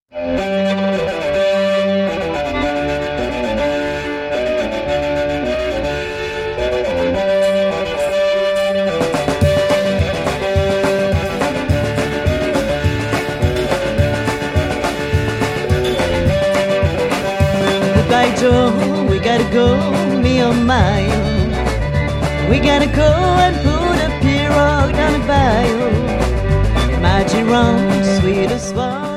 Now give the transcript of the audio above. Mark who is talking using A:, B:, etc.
A: Goodbye, Joe, we gotta go, me oh my. We gotta go and put a pirogue down the bayou. Margie rum, sweet as well.